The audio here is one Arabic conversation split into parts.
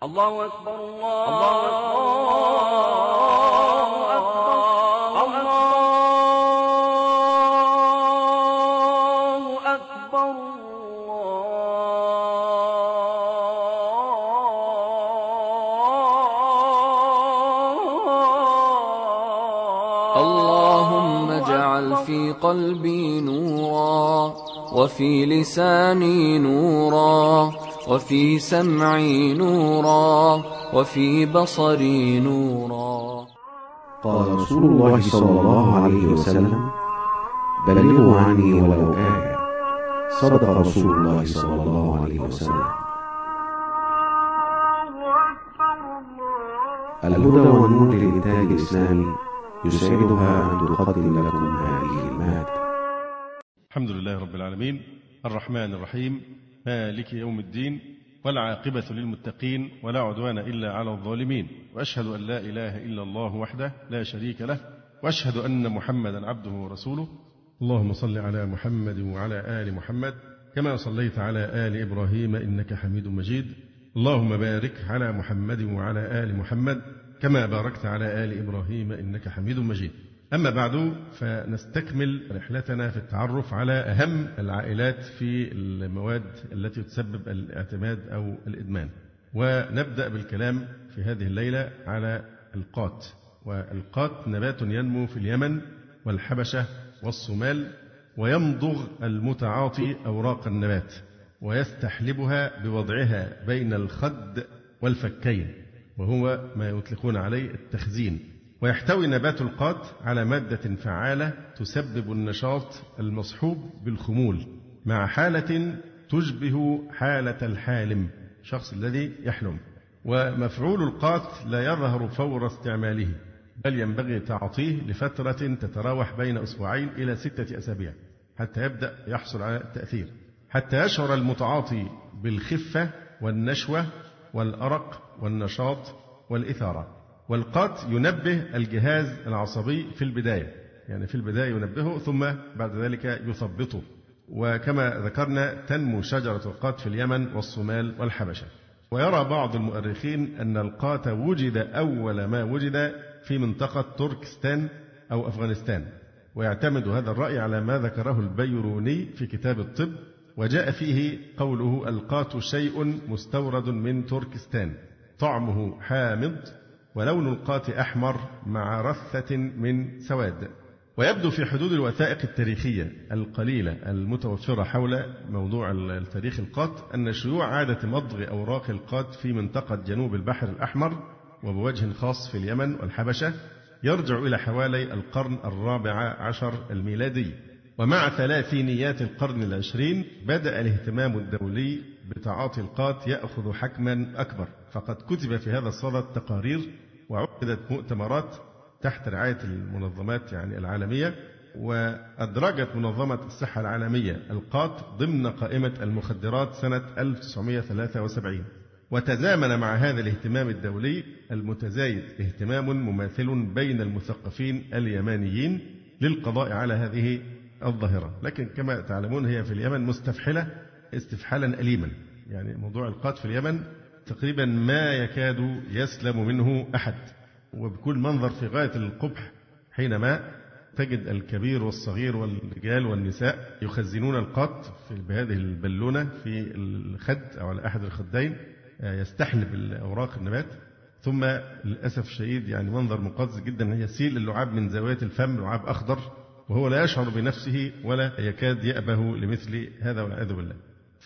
الله أكبر الله أكبر الله أكبر اللهم اجعل في قلبي نورا، وفي لساني نورا، وفي سمعي نورا، وفي بصري نورا. قال رسول الله صلى الله عليه وسلم: بلغوا عني ولو آية. صدق رسول الله صلى الله عليه وسلم. الهدى والنور للإنتاج الإسلامي يسعدها أن تقدم لكم هذه المادة. الحمد لله رب العالمين، الرحمن الرحيم، مالك يوم الدين، والعاقبة للمتقين، ولا عدوان إلا على الظالمين، وأشهد أن لا إله إلا الله وحده لا شريك له، وأشهد أن محمدا عبده ورسوله. اللهم صل على محمد وعلى آل محمد كما صليت على آل إبراهيم إنك حميد مجيد. اللهم بارك على محمد وعلى آل محمد كما باركت على آل إبراهيم إنك حميد مجيد. أما بعد، فنستكمل رحلتنا في التعرف على أهم العائلات في المواد التي تسبب الاعتماد أو الإدمان، ونبدأ بالكلام في هذه الليلة على القات. والقات نبات ينمو في اليمن والحبشة والصومال، ويمضغ المتعاطي أوراق النبات ويستحلبها بوضعها بين الخد والفكين، وهو ما يطلقون عليه التخزين. ويحتوي نبات القات على مادة فعالة تسبب النشاط المصحوب بالخمول، مع حالة تشبه حالة الحالم، الشخص الذي يحلم. ومفعول القات لا يظهر فور استعماله، بل ينبغي تعاطيه لفترة تتراوح بين أسبوعين إلى 6 أسابيع حتى يبدأ يحصل على التأثير، حتى يشعر المتعاطي بالخفة والنشوة والأرق والنشاط والإثارة. والقات ينبه الجهاز العصبي في البداية، يعني في البداية ينبهه ثم بعد ذلك يثبطه. وكما ذكرنا تنمو شجرة القات في اليمن والصومال والحبشة. ويرى بعض المؤرخين أن القات وجد أول ما وجد في منطقة تركستان أو أفغانستان، ويعتمد هذا الرأي على ما ذكره البيروني في كتاب الطب، وجاء فيه قوله: القات شيء مستورد من تركستان، طعمه حامض، ولون القات أحمر مع رثة من سواد. ويبدو في حدود الوثائق التاريخية القليلة المتوفرة حول موضوع التاريخ القات أن شيوع عادة مضغ أوراق القات في منطقة جنوب البحر الأحمر، وبوجه خاص في اليمن والحبشة، يرجع إلى حوالي القرن 14 الميلادي. ومع ثلاثينيات القرن العشرين بدأ الاهتمام الدولي بتعاطي القات يأخذ حجما أكبر، فقد كتب في هذا الصدد تقارير وعقدت مؤتمرات تحت رعاية المنظمات العالمية، وأدرجت منظمة الصحة العالمية القات ضمن قائمة المخدرات سنة 1973. وتزامن مع هذا الاهتمام الدولي المتزايد اهتمام مماثل بين المثقفين اليمانيين للقضاء على هذه الظاهرة، لكن كما تعلمون هي في اليمن مستفحلة استفحالا أليما. يعني موضوع القات في اليمن تقريبا ما يكاد يسلم منه أحد، وبكل منظر في غاية القبح حينما تجد الكبير والصغير والرجال والنساء يخزنون القات بهذه البالونة في الخد أو على أحد الخدين، يستحلب الأوراق النبات، ثم للأسف الشديد منظر مقزز جدا، يسيل اللعاب من زاوية الفم، لعاب أخضر، وهو لا يشعر بنفسه ولا يكاد يأبه لمثل هذا والعياذ بالله.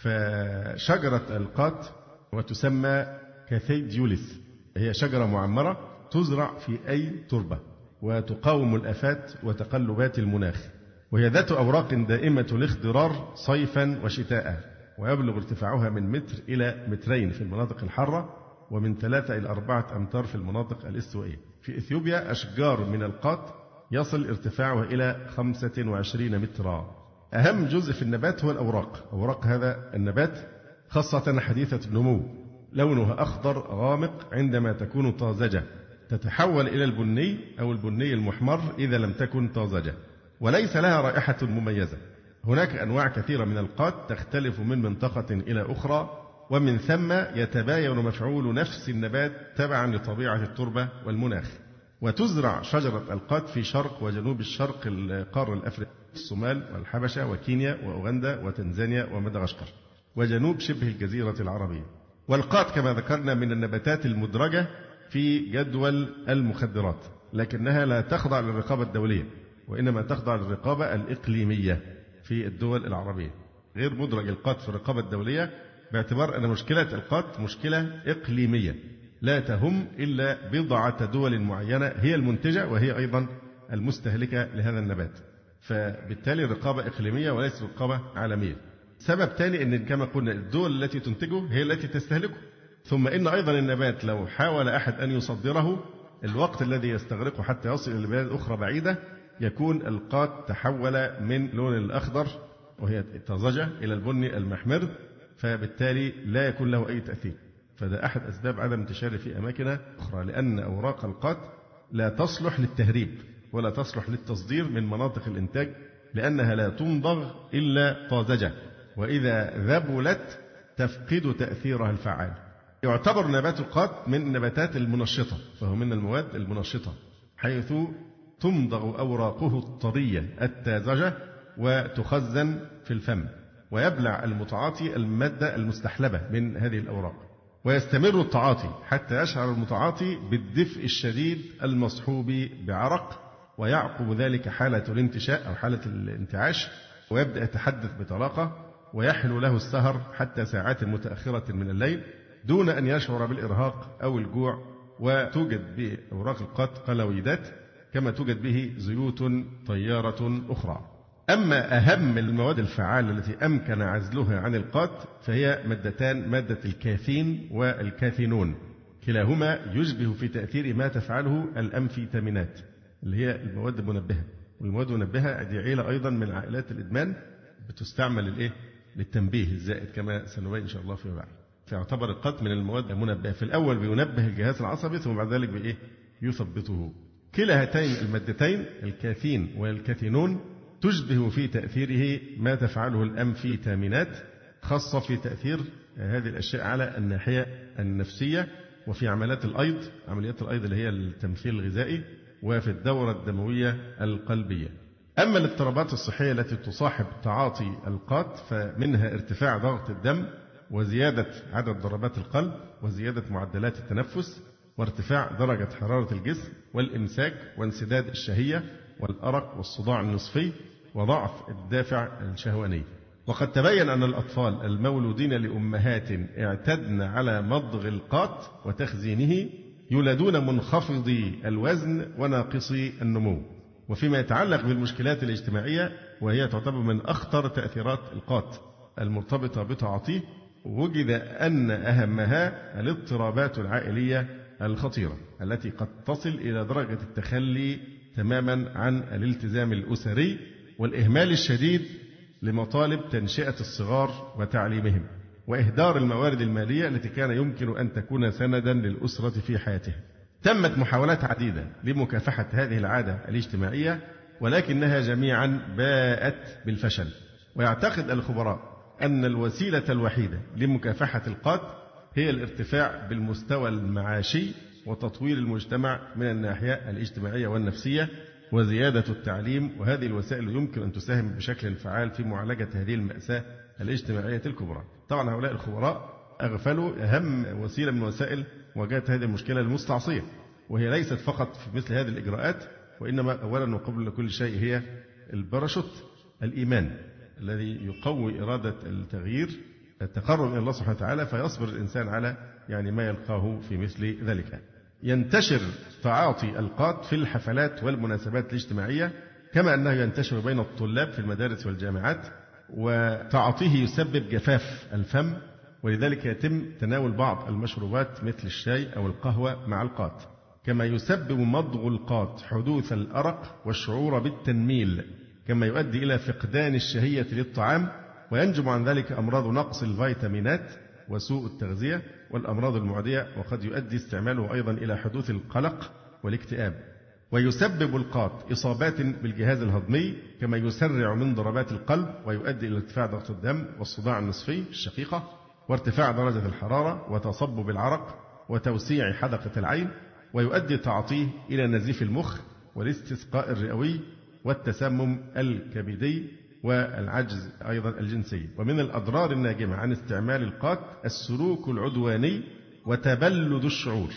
فشجرة القات وتسمى كاثيديوليس، هي شجرة معمرة تزرع في أي تربة وتقاوم الآفات وتقلبات المناخ، وهي ذات أوراق دائمة الاخضرار صيفا وشتاء، ويبلغ ارتفاعها من متر إلى مترين في المناطق الحارة، ومن 3 إلى 4 أمتار في المناطق الاستوائية. في إثيوبيا أشجار من القات يصل ارتفاعها إلى 25 مترا. أهم جزء في النبات هو الأوراق. أوراق هذا النبات خاصة حديثة النمو لونها أخضر غامق عندما تكون طازجة، تتحول إلى البني أو البني المحمر إذا لم تكن طازجة، وليس لها رائحة مميزة. هناك أنواع كثيرة من القات تختلف من منطقة إلى أخرى، ومن ثم يتباين مفعول نفس النبات تبعا لطبيعة التربة والمناخ. وتزرع شجرة القات في شرق وجنوب الشرق القارة الأفريقية، الصومال والحبشة وكينيا وأوغندا وتنزانيا ومدغشقر وجنوب شبه الجزيرة العربية. والقات كما ذكرنا من النباتات المدرجة في جدول المخدرات، لكنها لا تخضع للرقابة الدولية، وإنما تخضع للرقابة الإقليمية في الدول العربية. غير مدرج القات في الرقابة الدولية باعتبار أن مشكلة القات مشكلة إقليمية لا تهم إلا بضعة دول معينة هي المنتجة وهي أيضا المستهلكة لهذا النبات، فبالتالي رقابة إقليمية وليس رقابة عالمية. سبب ثاني أن كما قلنا الدول التي تنتجه هي التي تستهلكه، ثم إن أيضا النبات لو حاول أحد أن يصدره الوقت الذي يستغرقه حتى يصل إلى بلاد أخرى بعيدة يكون القات تحول من لون الأخضر وهي الطازجة إلى البني المحمر، فبالتالي لا يكون له أي تأثير. فده أحد أسباب عدم انتشاره في أماكن أخرى، لأن أوراق القات لا تصلح للتهريب ولا تصلح للتصدير من مناطق الإنتاج، لأنها لا تمضغ إلا طازجة، وإذا ذبلت تفقد تأثيرها الفعال. يعتبر نبات القات من النباتات المنشطة، فهو من المواد المنشطة، حيث تمضغ أوراقه الطرية التازجة وتخزن في الفم، ويبلع المتعاطي المادة المستحلبة من هذه الأوراق، ويستمر التعاطي حتى يشعر المتعاطي بالدفء الشديد المصحوب بعرق، ويعقب ذلك حالة الانتشاء أو حالة الانتعاش، ويبدأ يتحدث بطلاقة، ويحلو له السهر حتى ساعات متأخرة من الليل دون أن يشعر بالإرهاق أو الجوع. وتوجد بأوراق القات قلويدات كما توجد به زيوت طيارة أخرى. أما أهم المواد الفعالة التي أمكن عزلها عن القات فهي مادتان، مادة الكاثين والكاثينون، كلاهما يشبه في تأثير ما تفعله الأمفيتامينات اللي هي المواد المنبهة. والمواد المنبهة دي عيلة أيضا من عائلات الإدمان بتستعمل للتنبيه الزائد كما سنبين إن شاء الله فيما بعد. فيعتبر القات من المواد المنبهة، في الأول بينبه الجهاز العصبي ثم بعد ذلك يثبطه. كلا هاتين المادتين الكاثين والكاثينون تشبه في تأثيره ما تفعله الأمفيتامينات، خاصة في تأثير هذه الأشياء على الناحية النفسية وفي عمليات الأيض، عمليات الأيض اللي هي التمثيل الغذائي، وفي الدورة الدموية القلبية. أما الاضطرابات الصحية التي تصاحب تعاطي القات فمنها ارتفاع ضغط الدم، وزيادة عدد ضربات القلب، وزيادة معدلات التنفس، وارتفاع درجة حرارة الجسم، والإمساك، وانسداد الشهية، والأرق، والصداع النصفي، وضعف الدافع الشهواني. وقد تبين أن الأطفال المولودين لأمهات اعتدن على مضغ القات وتخزينه يولدون منخفضي الوزن وناقصي النمو. وفيما يتعلق بالمشكلات الاجتماعية، وهي تعتبر من أخطر تأثيرات القات المرتبطة بتعاطيه، وجد أن أهمها الاضطرابات العائلية الخطيرة التي قد تصل إلى درجة التخلي تماما عن الالتزام الأسري والإهمال الشديد لمطالب تنشئة الصغار وتعليمهم، وإهدار الموارد المالية التي كان يمكن أن تكون سندا للأسرة في حياتها. تمت محاولات عديدة لمكافحة هذه العادة الاجتماعية، ولكنها جميعا باءت بالفشل. ويعتقد الخبراء أن الوسيلة الوحيدة لمكافحة القات هي الارتفاع بالمستوى المعاشي وتطوير المجتمع من الناحية الاجتماعية والنفسية وزيادة التعليم، وهذه الوسائل يمكن أن تساهم بشكل فعال في معالجة هذه المأساة الاجتماعية الكبرى. طبعا هؤلاء الخبراء أغفلوا أهم وسيلة من وسائل مواجهة هذه المشكلة المستعصية، وهي ليست فقط في مثل هذه الإجراءات، وإنما أولا وقبل كل شيء هي الباراشوت، الإيمان الذي يقوي إرادة التغيير، التقرب إلى الله سبحانه وتعالى، فيصبر الإنسان على ما يلقاه في مثل ذلك. ينتشر تعاطي القات في الحفلات والمناسبات الاجتماعية، كما أنه ينتشر بين الطلاب في المدارس والجامعات، وتعاطيه يسبب جفاف الفم، ولذلك يتم تناول بعض المشروبات مثل الشاي أو القهوة مع القات. كما يسبب مضغ القات حدوث الأرق والشعور بالتنميل، كما يؤدي إلى فقدان الشهية للطعام، وينجم عن ذلك أمراض نقص الفيتامينات وسوء التغذية والأمراض المعدية، وقد يؤدي استعماله أيضا إلى حدوث القلق والاكتئاب. ويسبب القات إصابات بالجهاز الهضمي، كما يسرع من ضربات القلب ويؤدي إلى ارتفاع ضغط الدم والصداع النصفي الشقيقة، وارتفاع درجة الحرارة وتصبب العرق وتوسيع حدقة العين، ويؤدي تعاطيه إلى نزيف المخ والاستسقاء الرئوي والتسمم الكبدي والعجز أيضا الجنسي. ومن الأضرار الناجمة عن استعمال القات السلوك العدواني وتبلد الشعور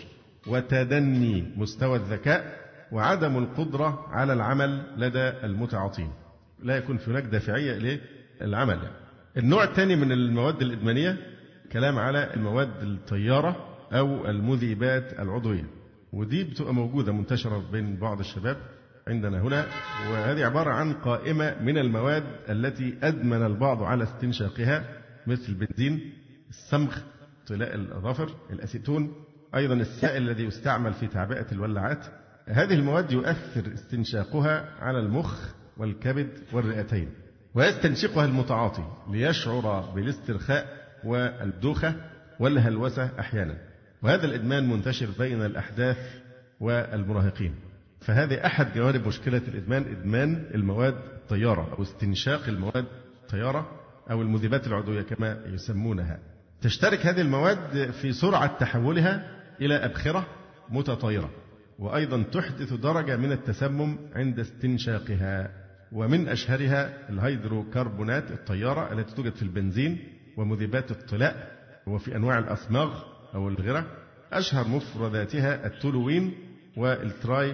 وتدني مستوى الذكاء وعدم القدرة على العمل لدى المتعاطين، لا يكون هناك دافعية للعمل. النوع الثاني من المواد الإدمانية كلام على المواد الطيارة أو المذيبات العضوية، ودي بتبقى موجودة منتشرة بين بعض الشباب عندنا هنا، وهذه عبارة عن قائمة من المواد التي أدمن البعض على استنشاقها، مثل البنزين، الصمغ، طلاء الأظافر، الأسيتون، أيضا السائل الذي يستعمل في تعبئة الولاعات. هذه المواد يؤثر استنشاقها على المخ والكبد والرئتين، ويستنشقها المتعاطي ليشعر بالاسترخاء والدوخة والهلوسة أحيانا، وهذا الإدمان منتشر بين الأحداث والمراهقين. فهذه أحد جوانب مشكلة الإدمان، إدمان المواد الطيارة أو استنشاق المواد الطيارة أو المذيبات العضوية كما يسمونها. تشترك هذه المواد في سرعة تحولها إلى أبخرة متطايرة، وأيضا تحدث درجة من التسمم عند استنشاقها، ومن أشهرها الهيدروكربونات الطيارة التي توجد في البنزين ومذيبات الطلاء وفي أنواع الأصماغ أو الغرة. أشهر مفرداتها التولوين والتراي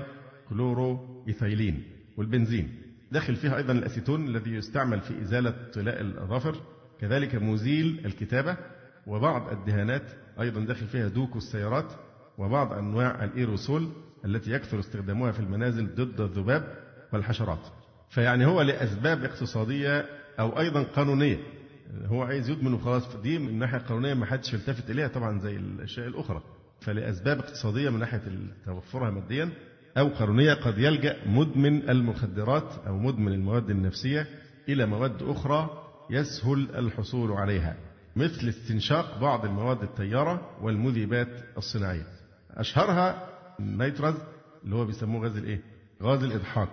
كلورو إيثايلين والبنزين. داخل فيها أيضا الأسيتون الذي يستعمل في إزالة طلاء الأظافر، كذلك مزيل الكتابة، وبعض الدهانات أيضا داخل فيها دوكو السيارات، وبعض أنواع الإيروسول التي يكثر استخدامها في المنازل ضد الذباب والحشرات. فيعني هو لأسباب اقتصادية أو أيضا قانونية، هو عايز يدمن وخلاص، دي من الناحية القانونية ما حدش يلتفت إليها طبعا زي الأشياء الأخرى، فلأسباب اقتصادية من ناحية توفرها ماديا أو قانونية قد يلجأ مدمن المخدرات أو مدمن المواد النفسية إلى مواد أخرى يسهل الحصول عليها، مثل استنشاق بعض المواد الطيارة والمذيبات الصناعية. أشهرها النيتراز اللي هو بيسموه غاز غاز الإضحاك.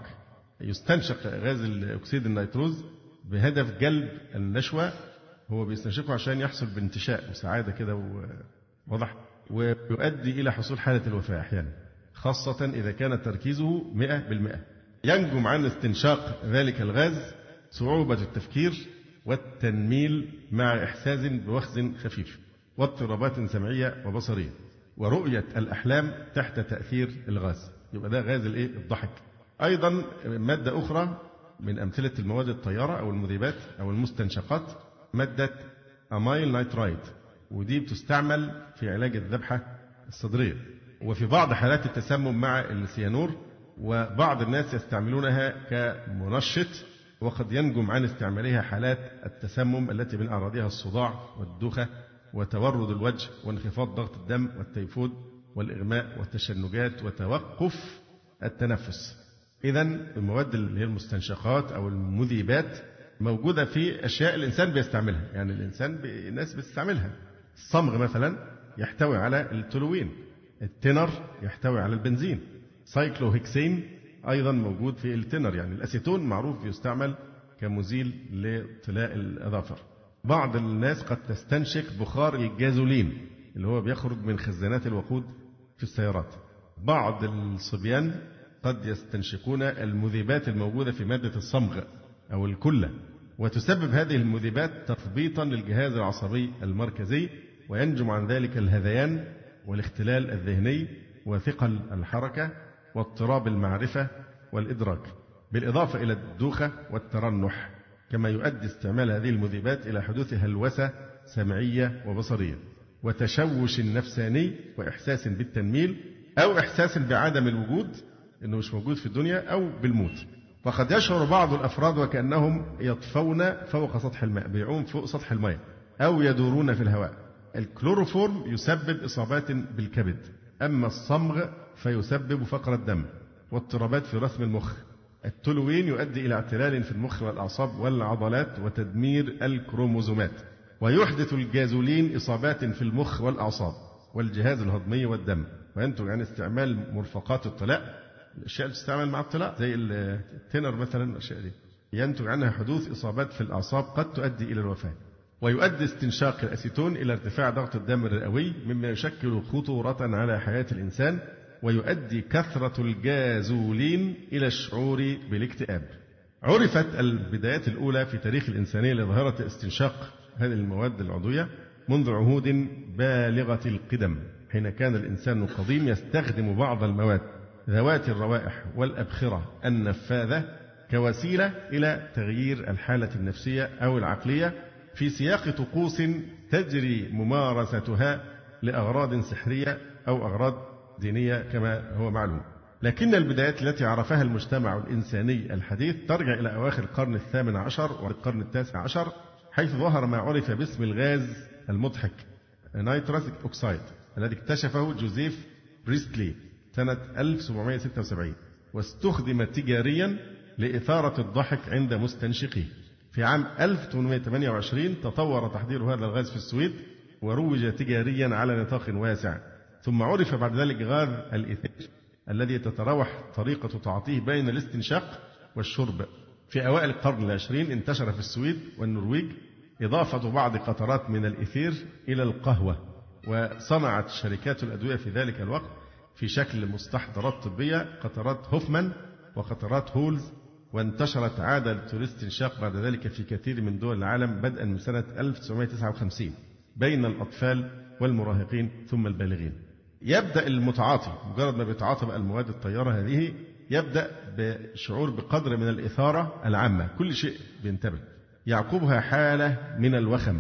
يستنشق غاز أكسيد النيتروز بهدف جلب النشوة، هو بيستنشقه عشان يحصل بانتشاء وسعادة كده واضح، ويؤدي إلى حصول حالة الوفاة أحيانا، خاصة إذا كان تركيزه 100%. ينجم عن استنشاق ذلك الغاز صعوبة التفكير والتنميل مع إحساس بوخز خفيف واضطرابات سمعية وبصرية ورؤية الأحلام تحت تأثير الغاز. يبقى ده غاز الضحك. أيضا مادة أخرى من أمثلة المواد الطيارة أو المذيبات أو المستنشقات مادة أمايل نايترايد، ودي بتستعمل في علاج الذبحة الصدرية وفي بعض حالات التسمم مع السيانور، وبعض الناس يستعملونها كمنشط، وقد ينجم عن استعمالها حالات التسمم التي من أعراضها الصداع والدوخة وتورد الوجه وانخفاض ضغط الدم والتيفود والإغماء والتشنجات وتوقف التنفس. إذن المواد اللي هي المستنشقات أو المذيبات موجودة في أشياء الإنسان بيستعملها، يعني الناس بتستعملها. الصمغ مثلا يحتوي على التولوين، التنر يحتوي على البنزين، سايكلوهكسين أيضا موجود في التنر، يعني الأسيتون معروف يستعمل كمزيل لطلاء الأظافر. بعض الناس قد تستنشق بخار الجازولين اللي هو بيخرج من خزانات الوقود في السيارات. بعض الصبيان قد يستنشقون المذيبات الموجودة في مادة الصمغ أو الكلة، وتسبب هذه المذيبات تثبيطا للجهاز العصبي المركزي، وينجم عن ذلك الهذيان والاختلال الذهني وثقل الحركة واضطراب المعرفة والإدراك، بالإضافة إلى الدوخة والترنح. كما يؤدي استعمال هذه المذيبات إلى حدوث هلوسة سمعية وبصرية وتشوش نفساني وإحساس بالتنميل أو إحساس بعدم الوجود، إنه مش موجود في الدنيا، أو بالموت. وقد يشعر بعض الأفراد وكأنهم يطفون فوق سطح الماء، بيعوم فوق سطح الماء أو يدورون في الهواء. الكلوروفورم يسبب إصابات بالكبد، أما الصمغ فيسبب فقر الدم واضطرابات في رسم المخ. التولوين يؤدي إلى اعتلال في المخ والأعصاب والعضلات وتدمير الكروموزومات. ويحدث الجازولين إصابات في المخ والأعصاب والجهاز الهضمي والدم، وينتج عن استعمال مرفقات الطلاء، الأشياء اللي تستعمل مع الطلاء زي التنر مثلا، الأشياء دي ينتج عنها حدوث إصابات في الأعصاب قد تؤدي إلى الوفاة. ويؤدي استنشاق الأسيتون إلى ارتفاع ضغط الدم الرئوي مما يشكل خطورة على حياة الإنسان، ويؤدي كثرة الجازولين إلى الشعور بالاكتئاب. عرفت البدايات الأولى في تاريخ الإنسانية لظاهرة استنشاق هذه المواد العضوية منذ عهود بالغة القدم، حين كان الإنسان القديم يستخدم بعض المواد ذوات الروائح والأبخرة النفاذة كوسيلة إلى تغيير الحالة النفسية أو العقلية في سياق طقوس تجري ممارستها لأغراض سحرية أو أغراض دينية كما هو معلوم. لكن البدايات التي عرفها المجتمع الإنساني الحديث ترجع إلى أواخر القرن الثامن عشر والقرن التاسع عشر، حيث ظهر ما عرف باسم الغاز المضحك نيتروس أوكسيد الذي اكتشفه جوزيف بريستلي سنة 1776، واستخدم تجاريا لإثارة الضحك عند مستنشقيه. في عام 1828 تطور تحضير هذا الغاز في السويد وروج تجاريا على نطاق واسع، ثم عرف بعد ذلك غاز الإيثير الذي تتراوح طريقة تعاطيه بين الاستنشاق والشرب. في أوائل القرن العشرين انتشر في السويد والنرويج إضافة بعض قطرات من الإيثير إلى القهوة، وصنعت شركات الأدوية في ذلك الوقت في شكل مستحضرات طبية قطرات هوفمان وقطرات هولز، وانتشرت عادة الاستنشاق بعد ذلك في كثير من دول العالم بدءا من سنة 1959 بين الأطفال والمراهقين ثم البالغين. يبدأ المتعاطي مجرد ما بيتعاطى بقى المواد الطيارة هذه يبدأ بشعور بقدر من الإثارة العامة، كل شيء بينتبه، يعقبها حالة من الوخم،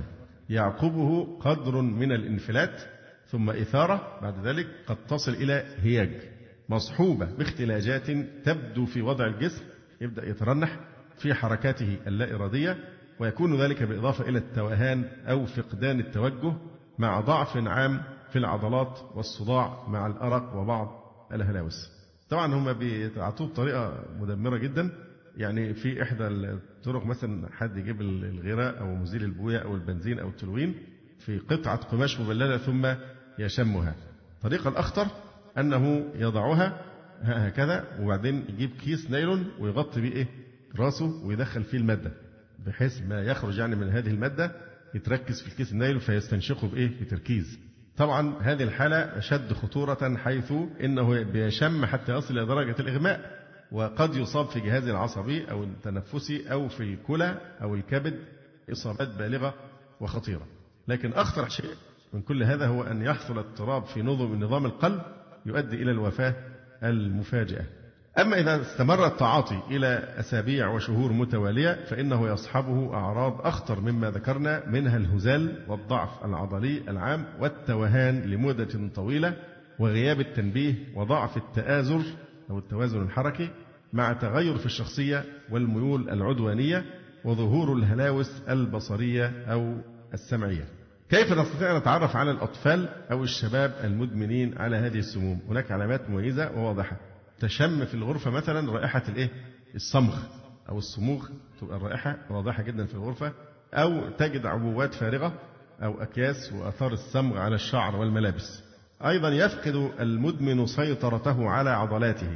يعقبه قدر من الانفلات، ثم إثارة بعد ذلك قد تصل إلى هياج مصحوبة باختلاجات تبدو في وضع الجسم، يبدأ يترنح في حركاته اللا إرادية، ويكون ذلك بالإضافة إلى التوهان أو فقدان التوجه مع ضعف عام في العضلات والصداع مع الأرق وبعض الهلاوس. طبعا هم بيتعاطوه بطريقة مدمرة جدا، يعني في إحدى الطرق مثلا حد يجيب الغيرة أو مزيل البوية أو البنزين أو التلوين في قطعة قماش مبللة ثم يشمها. الطريقة الأخطر أنه يضعها هكذا وبعدين يجيب كيس نايلون ويغطي بيه راسه ويدخل فيه المادة بحيث ما يخرج يعني من هذه المادة يتركز في الكيس النايلون فيستنشقه بتركيز. طبعا هذه الحالة أشد خطورة حيث إنه بيشم حتى يصل إلى درجة الإغماء، وقد يصاب في جهازه العصبي أو التنفسي أو في الكلى أو الكبد إصابات بالغة وخطيرة. لكن أخطر شيء من كل هذا هو أن يحصل اضطراب في نظام القلب يؤدي إلى الوفاة المفاجئة. أما إذا استمر التعاطي إلى أسابيع وشهور متوالية فإنه يصحبه أعراض أخطر مما ذكرنا، منها الهزال والضعف العضلي العام والتوهان لمدة طويلة وغياب التنبيه وضعف التآزر أو التوازن الحركي مع تغير في الشخصية والميول العدوانية وظهور الهلاوس البصرية أو السمعية. كيف نستطيع أن نتعرف على الأطفال أو الشباب المدمنين على هذه السموم؟ هناك علامات مميزة وواضحة. تشم في الغرفة مثلا رائحة الصمغ أو الصموغ، تبقى الرائحة واضحة جدا في الغرفة، أو تجد عبوات فارغة أو أكياس وآثار الصمغ على الشعر والملابس. أيضا يفقد المدمن سيطرته على عضلاته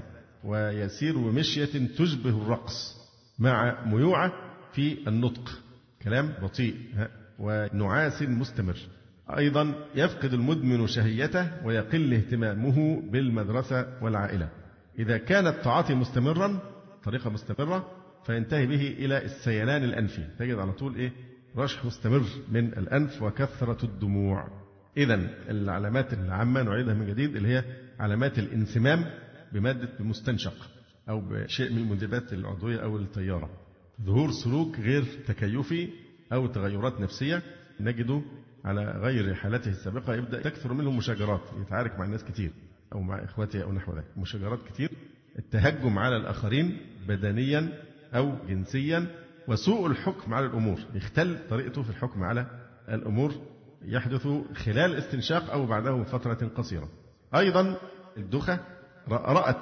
ويسير بمشية تشبه الرقص مع ميوعة في النطق، كلام بطيء ونعاس مستمر. أيضا يفقد المدمن شهيته ويقل اهتمامه بالمدرسة والعائلة. إذا كان التعاطي مستمرا طريقة مستمرة فينتهي به إلى السيلان الأنفي، تجد على طول رشح مستمر من الأنف وكثرة الدموع. إذن العلامات العامة نعيدها من جديد اللي هي علامات الانسمام بمادة مستنشق أو بشيء من المذيبات العضوية أو الطيارة، ظهور سلوك غير تكيفي أو تغيرات نفسية نجده على غير حالته السابقة، يبدأ تكثر منه مشاجرات، يتعارك مع الناس كتير أو مع إخوته أو نحو ذلك، مشاجرات كتير، التهجم على الآخرين بدنيا أو جنسيا، وسوء الحكم على الأمور، يختل طريقته في الحكم على الأمور، يحدث خلال استنشاق أو بعده فترة قصيرة. أيضا الدخة، رأرأة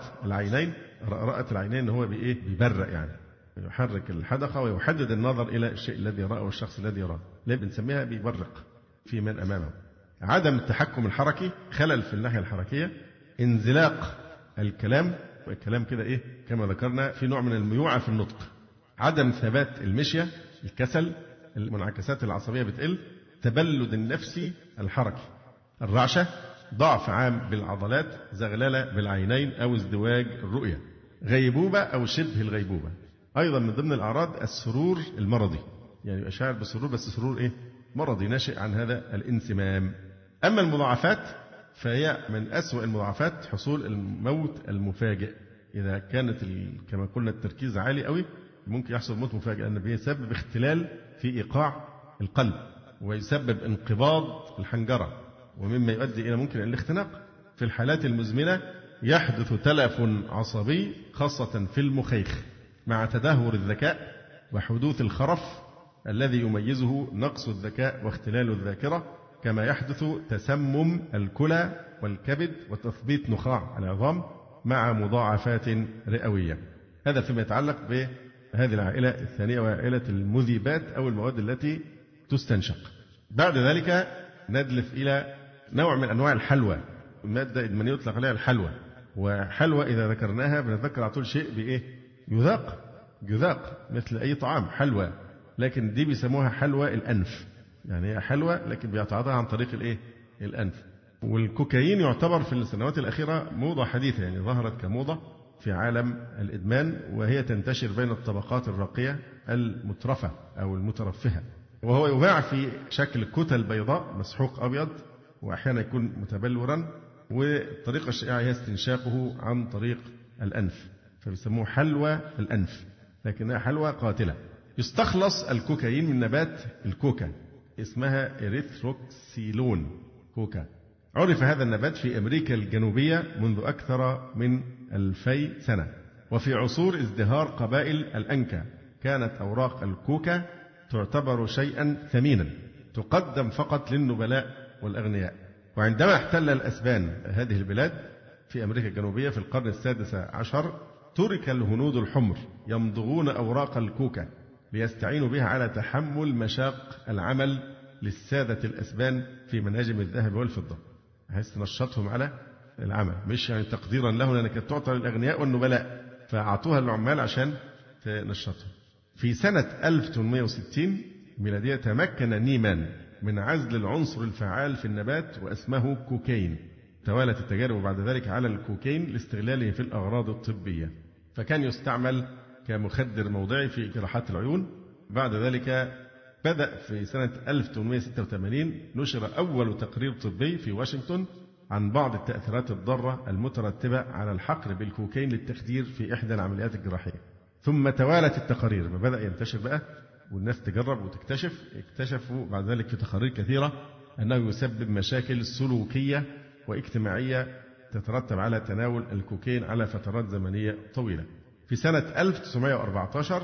العينين هو بيبرق يعني يحرك الحدقة ويحدد النظر إلى الشيء الذي رأى والشخص الذي يراه، ليه بنسميها بيبرق في من أمامه. عدم التحكم الحركي، خلل في الناحية الحركية، انزلاق الكلام كده كما ذكرنا في نوع من الميوعة في النطق، عدم ثبات المشية، الكسل، المنعكسات العصبية بتقل، تبلد النفسي الحركي، الرعشة، ضعف عام بالعضلات، زغللة بالعينين أو ازدواج الرؤية، غيبوبة أو شبه الغيبوبة. أيضا من ضمن الأعراض السرور المرضي، يعني يبقى شاعر بالسرور بس سرور مرضي ناشئ عن هذا الانسمام. أما المضاعفات فهي من أسوأ المضاعفات حصول الموت المفاجئ. إذا كانت كما قلنا التركيز عالي قوي ممكن يحصل موت مفاجئ، لأنه بيسبب اختلال في إيقاع القلب ويسبب انقباض الحنجرة، ومما يؤدي إلى ممكن الاختناق. في الحالات المزمنة يحدث تلف عصبي خاصة في المخيخ مع تدهور الذكاء وحدوث الخرف الذي يميزه نقص الذكاء واختلال الذاكرة، كما يحدث تسمم الكلى والكبد وتثبيط نخاع العظام مع مضاعفات رئوية. هذا فيما يتعلق بهذه العائلة الثانية، وعائلة المذيبات أو المواد التي تستنشق. بعد ذلك ندلف إلى نوع من أنواع الحلوى، مادة إدمانية يطلق عليها الحلوى. وحلوى إذا ذكرناها بنتذكر على طول شيء يذاق مثل أي طعام حلوى، لكن دي بيسموها حلوى الأنف، يعني هي حلوى لكن بيتعاطاها عن طريق الأنف. والكوكايين يعتبر في السنوات الأخيرة موضة حديثة، يعني ظهرت كموضة في عالم الإدمان، وهي تنتشر بين الطبقات الراقية المترفة أو المترفهة، وهو يباع في شكل كتل بيضاء مسحوق أبيض، وأحيانا يكون متبلورا، والطريقة الشائعة هي استنشاقه عن طريق الأنف، فبيسموه حلوى الأنف، لكنها حلوى قاتلة. يستخلص الكوكايين من نبات الكوكا، اسمها إريثروكسيلون كوكا. عرف هذا النبات في أمريكا الجنوبية منذ أكثر من 2000 سنة، وفي عصور ازدهار قبائل الأنكا كانت أوراق الكوكا تعتبر شيئا ثمينا تقدم فقط للنبلاء والأغنياء. وعندما احتل الأسبان هذه البلاد في أمريكا الجنوبية في القرن ال16 ترك الهنود الحمر يمضغون أوراق الكوكا ليستعينوا بها على تحمل مشاق العمل للسادة الأسبان في مناجم الذهب والفضة، بحيث تنشطهم على العمل، مش يعني تقديرا له لأنها كانت تعطى للأغنياء والنبلاء، فأعطوها للعمال عشان تنشطهم. في سنة 1860 ميلادية تمكن نيمان من عزل العنصر الفعال في النبات واسمه كوكايين. توالت التجارب بعد ذلك على الكوكايين لاستغلاله في الأغراض الطبية، فكان يستعمل كمخدر موضعي في جراحات العيون. بعد ذلك بدأ في سنة 1886 نشر أول تقرير طبي في واشنطن عن بعض التأثيرات الضارة المترتبة على الحقن بالكوكايين للتخدير في إحدى العمليات الجراحية. ثم توالت التقارير، بدأ ينتشر بقى والناس تجرب وتكتشف. اكتشفوا بعد ذلك في تقارير كثيرة أنه يسبب مشاكل سلوكية واجتماعية تترتب على تناول الكوكايين على فترات زمنية طويلة. في سنة 1914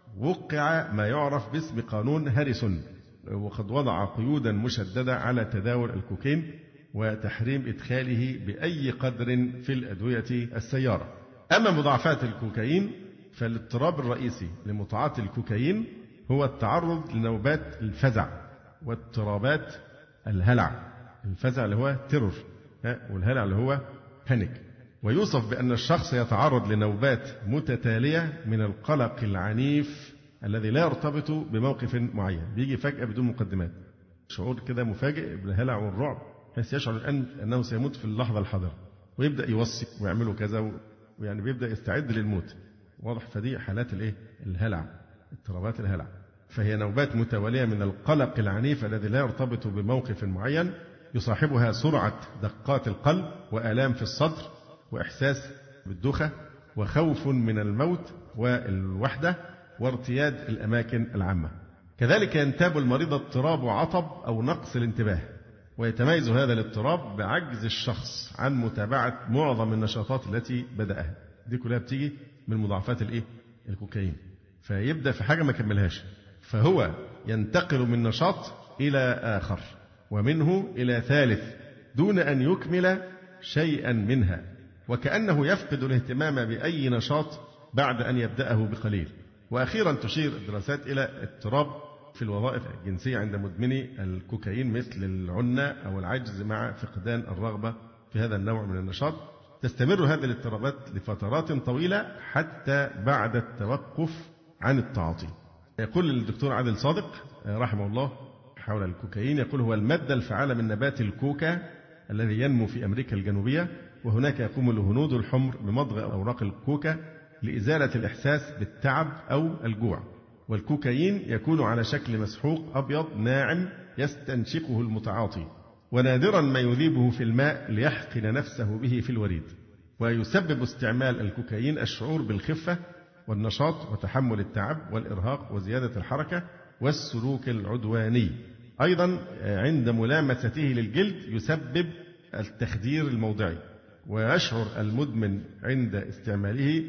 وقع ما يعرف باسم قانون هاريسون، وقد وضع قيودا مشددة على تداول الكوكايين وتحريم إدخاله بأي قدر في الأدوية السيارة. أما مضاعفات الكوكايين فالاضطراب الرئيسي لمتعاطي الكوكايين هو التعرض لنوبات الفزع واضطرابات الهلع. الفزع اللي هو تيرور، والهلع اللي هو بانيك. ويوصف بأن الشخص يتعرض لنوبات متتالية من القلق العنيف الذي لا يرتبط بموقف معين، بيجي فجأة بدون مقدمات، شعور كده مفاجئ بالهلع والرعب، حيث يشعر الآن أنه سيموت في اللحظة الحاضرة، ويبدأ يوصي ويعملوا كذا، ويعني بيبدأ يستعد للموت. واضح؟ فدي حالات الهلع، اضطرابات الهلع. فهي نوبات متوالية من القلق العنيف الذي لا يرتبط بموقف معين، يصاحبها سرعة دقات القلب وآلام في الصدر وإحساس بالدوخة وخوف من الموت والوحدة وارتياد الأماكن العامة. كذلك ينتاب المريض اضطراب عطب أو نقص الانتباه، ويتميز هذا الاضطراب بعجز الشخص عن متابعة معظم النشاطات التي بدأها. دي كلها بتيجي من مضاعفات الكوكايين. فيبدأ في حاجة ما كملهاش، فهو ينتقل من نشاط إلى آخر ومنه إلى ثالث دون أن يكمل شيئا منها، وكأنه يفقد الاهتمام بأي نشاط بعد أن يبدأه بقليل. وأخيرا تشير الدراسات إلى اضطراب في الوظائف الجنسية عند مدمني الكوكايين، مثل العنة أو العجز مع فقدان الرغبة في هذا النوع من النشاط. تستمر هذه الاضطرابات لفترات طويلة حتى بعد التوقف عن التعاطي. يقول الدكتور عادل صادق رحمه الله حول الكوكايين يقول: هو المادة الفعالة من نبات الكوكا الذي ينمو في أمريكا الجنوبية، وهناك يقوم الهنود الحمر بمضغ أوراق الكوكا لإزالة الإحساس بالتعب أو الجوع. والكوكايين يكون على شكل مسحوق أبيض ناعم يستنشقه المتعاطي، ونادرا ما يذيبه في الماء ليحقن نفسه به في الوريد. ويسبب استعمال الكوكايين الشعور بالخفة والنشاط وتحمل التعب والإرهاق وزيادة الحركة والسلوك العدواني. أيضا عند ملامسته للجلد يسبب التخدير الموضعي، ويشعر المدمن عند استعماله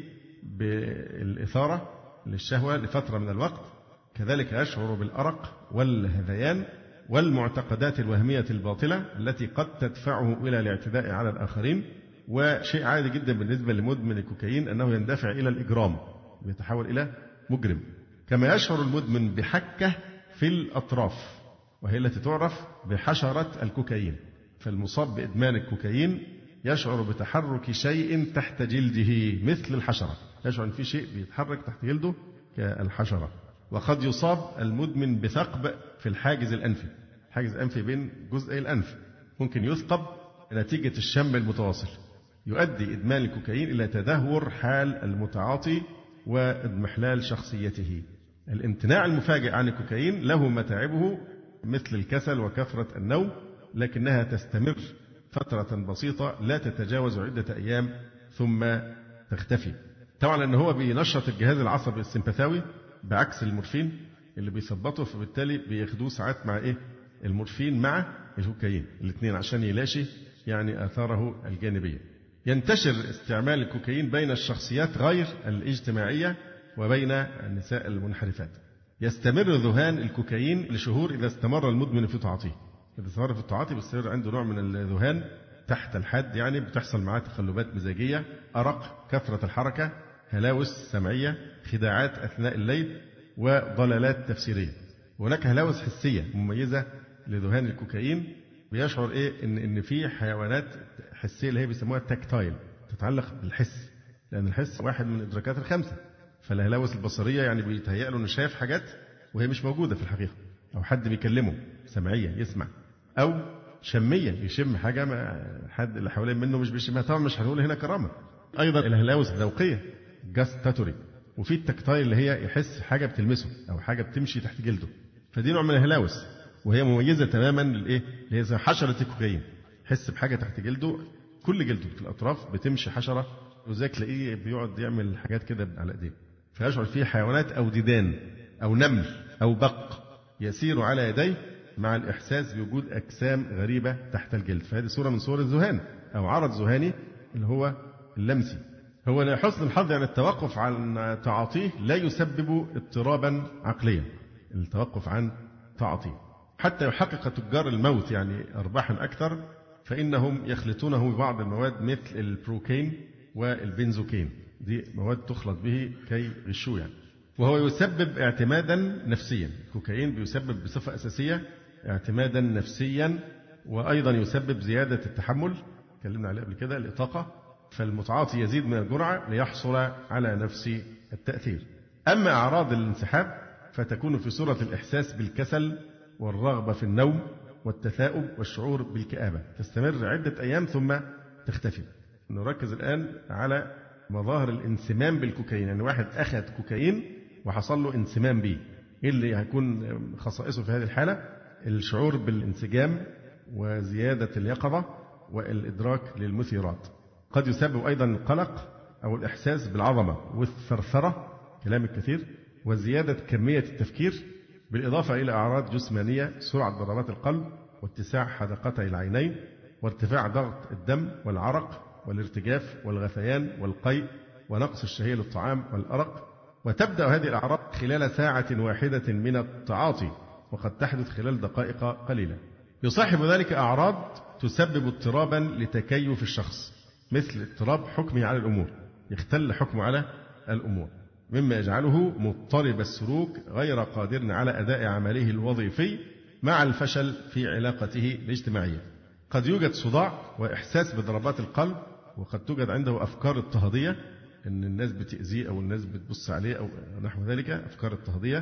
بالإثارة للشهوة لفترة من الوقت. كذلك يشعر بالأرق والهذيان والمعتقدات الوهمية الباطلة التي قد تدفعه إلى الاعتداء على الآخرين. وشيء عادي جدا بالنسبة لمدمن الكوكايين أنه يندفع إلى الإجرام، يتحول إلى مجرم. كما يشعر المدمن بحكة في الأطراف، وهي التي تعرف بحشرة الكوكايين. فالمصاب بإدمان الكوكايين يشعر بتحرك شيء تحت جلده مثل الحشرة، يشعر أن في شيء بيتحرك تحت جلده كالحشرة. وقد يصاب المدمن بثقب في الحاجز الأنفي، الحاجز الأنفي بين جزئي الأنف ممكن يثقب نتيجة الشم المتواصل. يؤدي إدمان الكوكايين إلى تدهور حال المتعاطي واضمحلال شخصيته. الامتناع المفاجئ عن الكوكايين له متاعبه مثل الكسل وكثرة النوم، لكنها تستمر فترة بسيطة لا تتجاوز عدة أيام ثم تختفي. طبعا أنه هو بينشط الجهاز العصبي السمبثاوي بعكس المورفين اللي بيثبطه، فبالتالي بياخدوه ساعات مع المورفين مع الكوكايين الاثنين عشان يلاشي يعني آثاره الجانبية. ينتشر استعمال الكوكايين بين الشخصيات غير الاجتماعية وبين النساء المنحرفات. يستمر ذهان الكوكايين لشهور إذا استمر المدمن في تعاطيه. إذا استمر في التعاطي بيصير عنده نوع من الذهان تحت الحد، يعني بتحصل معاه تقلبات مزاجية، أرق، كثرة الحركة، هلاوس سمعية، خداعات أثناء الليل، وضلالات تفسيرية. وهناك هلاوس حسية مميزة لذهان الكوكايين، بيشعر إن في حيوانات حسية اللي هي بيسموها تاكتايل، تتعلق بالحس، لأن الحس واحد من الإدراكات الخمسة. فالهلاوس البصرية يعني بيتهيأ له إنه شايف حاجات وهي مش موجودة في الحقيقة، أو حد بيكلمه، سمعية يسمع، أو شمية يشم حاجة ما حد اللي حوالين منه مش بيشمها. طبعا مش هنقول هنا كرامة. أيضا الهلاوس الذوقية جاستاتوري، وفي التكتايل اللي هي يحس حاجة بتلمسه أو حاجة بتمشي تحت جلده. فدي نوع من الهلاوس وهي مميزة تماما اللي هي زي حشرة الكوكايين، يحس بحاجة تحت جلده، كل جلده في الأطراف بتمشي حشرة، وزي تلاقيه بيقعد يعمل حاجات كده على إيديه. فيشعر فيه حيوانات أو ديدان أو نمل أو بق يسير على يديه مع الإحساس بوجود أجسام غريبة تحت الجلد. فهذه صورة من صور الذهان أو عرض ذهاني اللي هو اللمسي. هو لحسن الحظ يعني التوقف عن تعاطيه لا يسبب اضطرابا عقليا، التوقف عن تعاطيه حتى يحقق تجار الموت يعني أرباحا أكثر، فإنهم يخلطونه ببعض المواد مثل البروكين والبنزوكين، دي مواد تخلط به كي يغشوه يعني. وهو يسبب اعتمادا نفسيا، الكوكايين بيسبب بصفة أساسية اعتمادا نفسيا، وأيضا يسبب زيادة التحمل، تكلمنا عليه قبل كده، الإطاقة. فالمتعاطي يزيد من الجرعة ليحصل على نفس التأثير. أما أعراض الانسحاب فتكون في صورة الإحساس بالكسل والرغبة في النوم والتثاؤب والشعور بالكآبة، تستمر عدة أيام ثم تختفي. نركز الآن على مظاهر الانسمام بالكوكايين، يعني واحد أخذ كوكايين وحصل له انسمام به، إيه اللي هيكون خصائصه في هذه الحالة؟ الشعور بالانسجام وزيادة اليقظة والإدراك للمثيرات. قد يسبب أيضا القلق أو الإحساس بالعظمة والثرثرة، كلام الكثير، وزيادة كمية التفكير، بالإضافة إلى أعراض جسمانية، سرعة ضربات القلب واتساع حدقتي العينين وارتفاع ضغط الدم والعرق والارتجاف والغثيان والقيء ونقص الشهية للطعام والأرق. وتبدأ هذه الأعراض خلال ساعة واحدة من التعاطي، وقد تحدث خلال دقائق قليلة. يصاحب ذلك أعراض تسبب اضطرابا لتكيف الشخص، مثل اضطراب حكمه على الأمور، يختل حكمه على الأمور، مما يجعله مضطرب السلوك غير قادر على أداء عمله الوظيفي مع الفشل في علاقته الاجتماعية. قد يوجد صداع وإحساس بضربات القلب، وقد توجد عنده أفكار اضطهادية، أن الناس بتأذيه أو الناس بتبص عليه أو نحو ذلك، أفكار اضطهادية.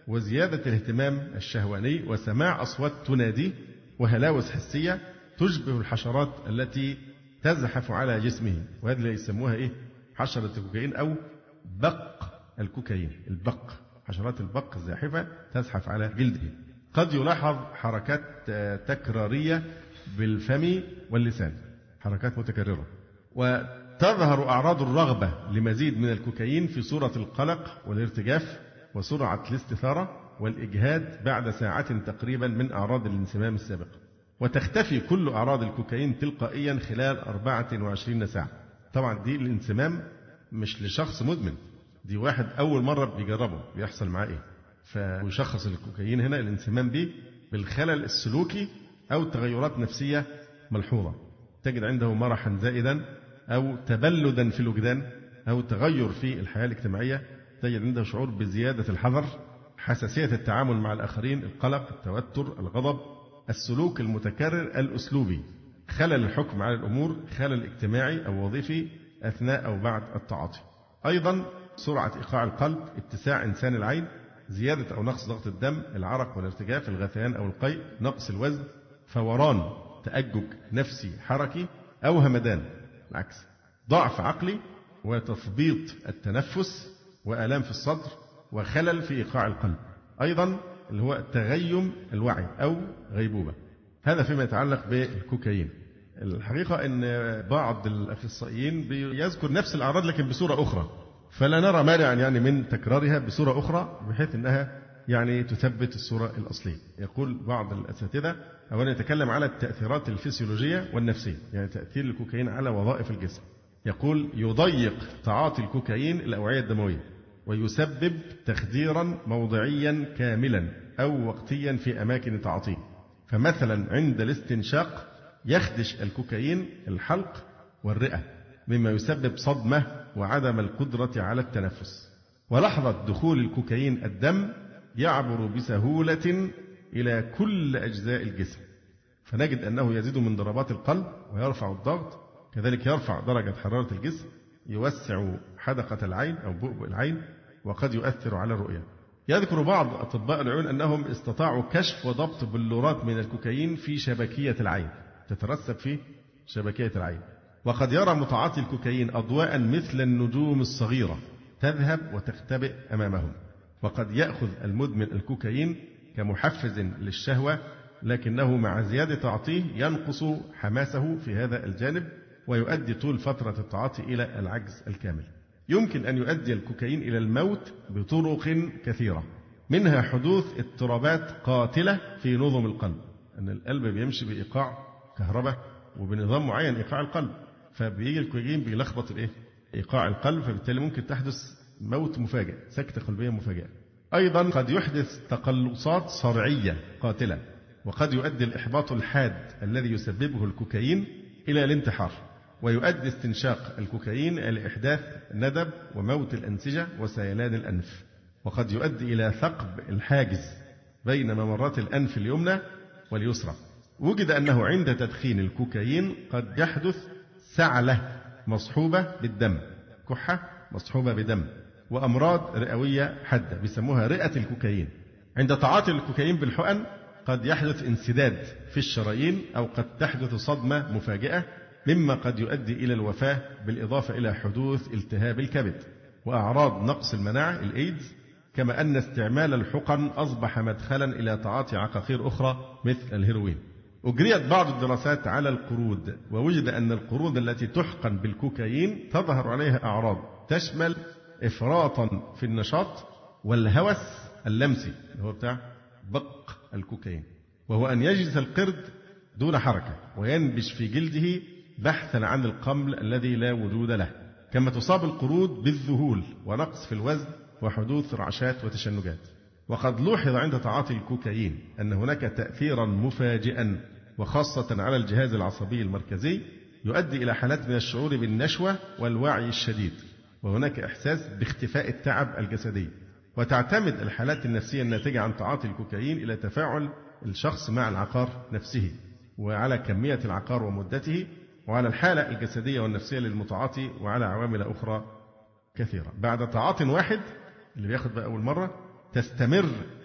وزيادة الاهتمام الشهواني وسماع أصوات تناديه وهلاوس حسية تشبه الحشرات التي تزحف على جسمه، وهذه اللي يسموها إيه؟ حشرة الكوكايين أو بق الكوكايين. البق، حشرات البق الزاحفة تزحف على جلده. قد يلاحظ حركات تكرارية بالفم واللسان، حركات متكررة. وتظهر أعراض الرغبة لمزيد من الكوكايين في صورة القلق والارتجاف وسرعة الاستثارة والإجهاد بعد ساعات تقريبا من أعراض الانسمام السابقة. وتختفي كل أعراض الكوكايين تلقائيا خلال 24 ساعة. طبعا دي الانسمام مش لشخص مدمن، دي واحد أول مرة بيجربه بيحصل معاه إيه. فيشخص الكوكايين هنا الانسمام به بالخلل السلوكي أو تغيرات نفسية ملحوظة، تجد عنده مرحا زائدا أو تبلدا في الوجدان أو تغير في الحياة الاجتماعية، تجد عنده شعور بزيادة الحذر، حساسية التعامل مع الآخرين، القلق، التوتر، الغضب، السلوك المتكرر الأسلوبي، خلل الحكم على الأمور، خلل اجتماعي أو وظيفي أثناء أو بعد التعاطي. أيضا سرعة إيقاع القلب، اتساع إنسان العين، زيادة أو نقص ضغط الدم، العرق والارتجاف، الغثيان أو القيء، نقص الوزن، فوران، تأجج نفسي حركي أو همدان العكس، ضعف عقلي وتثبيط التنفس وآلام في الصدر وخلل في إيقاع القلب. أيضا اللي هو تغيم الوعي أو غيبوبة. هذا فيما يتعلق بالكوكايين. الحقيقة أن بعض الأخصائيين بيذكر نفس الأعراض لكن بصورة أخرى، فلا نرى مانعا يعني من تكرارها بصورة أخرى بحيث أنها يعني تثبت الصورة الأصلية. يقول بعض الأساتذة أولا يتكلم على التأثيرات الفسيولوجية والنفسية، يعني تأثير الكوكايين على وظائف الجسم. يقول يضيق تعاطي الكوكايين الأوعية الدموية ويسبب تخديرا موضعيا كاملا أو وقتيا في أماكن تعاطيه. فمثلا عند الاستنشاق يخدش الكوكايين الحلق والرئة مما يسبب صدمة وعدم القدرة على التنفس. ولحظة دخول الكوكايين الدم يعبر بسهولة إلى كل أجزاء الجسم، فنجد أنه يزيد من ضربات القلب ويرفع الضغط، كذلك يرفع درجة حرارة الجسم، يوسع حدقة العين أو بؤبؤ العين، وقد يؤثر على الرؤية. يذكر بعض أطباء العيون أنهم استطاعوا كشف وضبط بلورات من الكوكايين في شبكية العين، تترسب في شبكية العين. وقد يرى متعاطي الكوكايين أضواء مثل النجوم الصغيرة تذهب وتختبئ أمامهم. وقد يأخذ المدمن الكوكايين كمحفز للشهوة، لكنه مع زيادة تعاطيه ينقص حماسه في هذا الجانب ويؤدي طول فترة التعاطي إلى العجز الكامل. يمكن أن يؤدي الكوكايين إلى الموت بطرق كثيرة، منها حدوث اضطرابات قاتلة في نظم القلب، أن القلب بيمشي بإيقاع كهرباء وبنظام معين إيقاع القلب، فبيجي الكوكايين بيلخبط إيقاع القلب، فبالتالي ممكن تحدث موت مفاجئ، سكتة قلبية مفاجئة. أيضا قد يحدث تقلصات صرعية قاتلة، وقد يؤدي الإحباط الحاد الذي يسببه الكوكايين إلى الانتحار. ويؤدي استنشاق الكوكايين إلى إحداث ندب وموت الأنسجة وسيلان الأنف. وقد يؤدي إلى ثقب الحاجز بين ممرات الأنف اليمنى واليسرى. وجد أنه عند تدخين الكوكايين قد يحدث سعلة مصحوبة بالدم، كحة مصحوبة بدم، وأمراض رئوية حادة بيسموها رئة الكوكايين. عند تعاطي الكوكايين بالحقن قد يحدث انسداد في الشرايين أو قد تحدث صدمة مفاجئة مما قد يؤدي إلى الوفاة، بالإضافة إلى حدوث التهاب الكبد وأعراض نقص المناعة الإيدز. كما أن استعمال الحقن أصبح مدخلا إلى تعاطي عقاقير أخرى مثل الهيروين. أجريت بعض الدراسات على القرود، ووجد أن القرود التي تحقن بالكوكايين تظهر عليها أعراض تشمل إفراطا في النشاط والهوس اللمسي اللي هو بتاع بق الكوكايين، وهو أن يجلس القرد دون حركة وينبش في جلده بحثا عن القمل الذي لا وجود له. كما تصاب القرود بالذهول ونقص في الوزن وحدوث رعشات وتشنجات. وقد لوحظ عند تعاطي الكوكايين أن هناك تأثيرا مفاجئا وخاصة على الجهاز العصبي المركزي يؤدي إلى حالات من الشعور بالنشوة والوعي الشديد، وهناك إحساس باختفاء التعب الجسدي. وتعتمد الحالات النفسية الناتجة عن تعاطي الكوكايين إلى تفاعل الشخص مع العقار نفسه، وعلى كمية العقار ومدته، وعلى الحالة الجسدية والنفسية للمتعاطي، وعلى عوامل أخرى كثيرة. بعد تعاطي واحد اللي بياخد بقى أول مرة تستمر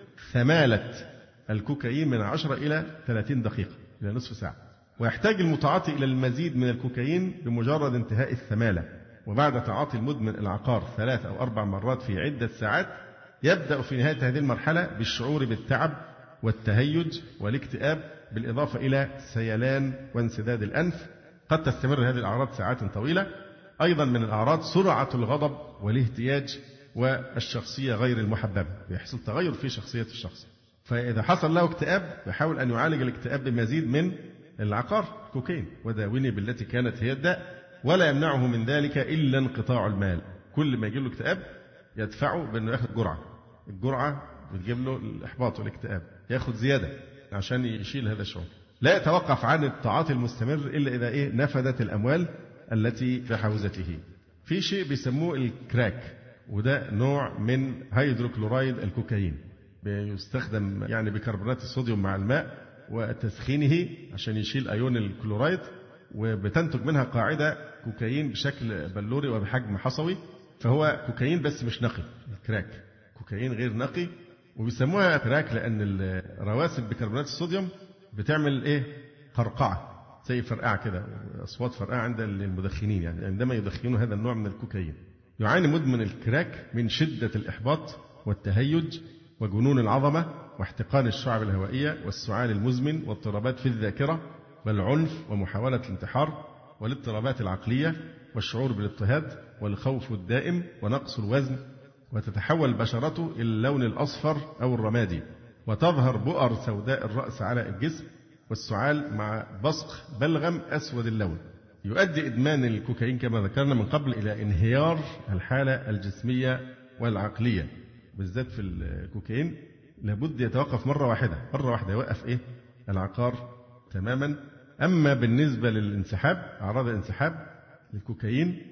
ثمالة الكوكايين من 10 إلى 30 دقيقة إلى نصف ساعة، ويحتاج المتعاطي إلى المزيد من الكوكايين بمجرد انتهاء الثمالة. وبعد تعاطي المدمن العقار 3 أو 4 مرات في عدة ساعات يبدأ في نهاية هذه المرحلة بالشعور بالتعب والتهيج والاكتئاب، بالإضافة إلى سيلان وانسداد الأنف. قد تستمر هذه الأعراض ساعات طويلة. أيضا من الأعراض سرعة الغضب والاهتياج والشخصية غير المحببة، يحصل تغير في شخصية الشخص. فإذا حصل له اكتئاب يحاول أن يعالج الاكتئاب بمزيد من العقار كوكايين، وداوني بالتي كانت هي الداء، ولا يمنعه من ذلك إلا انقطاع المال. كل ما يجيب له اكتئاب يدفعه بأنه يأخذ جرعة، الجرعة بتجيب له الإحباط والاكتئاب، يأخذ زيادة عشان يشيل هذا الشعور. لا يتوقف عن التعاطي المستمر إلا إذا نفدت الأموال التي في حوزته. في شيء بيسموه الكراك، وده نوع من هيدروكلورايد الكوكايين، بيستخدم يعني بكربونات الصوديوم مع الماء وتسخينه عشان يشيل أيون الكلورايد، وبتنتج منها قاعدة كوكايين بشكل بلوري وبحجم حصوي. فهو كوكايين بس مش نقي، الكراك كوكايين غير نقي، وبيسموها كراك لأن الرواسب بكربونات الصوديوم بتعمل قرقعة زي فرقعة كده، أصوات فرقعة عند المدخنين، يعني عندما يدخنون هذا النوع من الكوكايين. يعاني مدمن الكراك من شدة الإحباط والتهيج وجنون العظمة واحتقان الشعب الهوائية والسعال المزمن واضطرابات في الذاكرة والعنف ومحاولة الانتحار والاضطرابات العقلية والشعور بالاضطهاد والخوف الدائم ونقص الوزن، وتتحول بشرته إلى اللون الأصفر أو الرمادي، وتظهر بؤر سوداء الرأس على الجسم والسعال مع بصق بلغم أسود اللون. يؤدي إدمان الكوكايين كما ذكرنا من قبل إلى انهيار الحالة الجسمية والعقلية. بالذات في الكوكايين لابد يتوقف مرة واحدة يوقف العقار تماما. أما بالنسبة للانسحاب، أعراض الانسحاب للكوكايين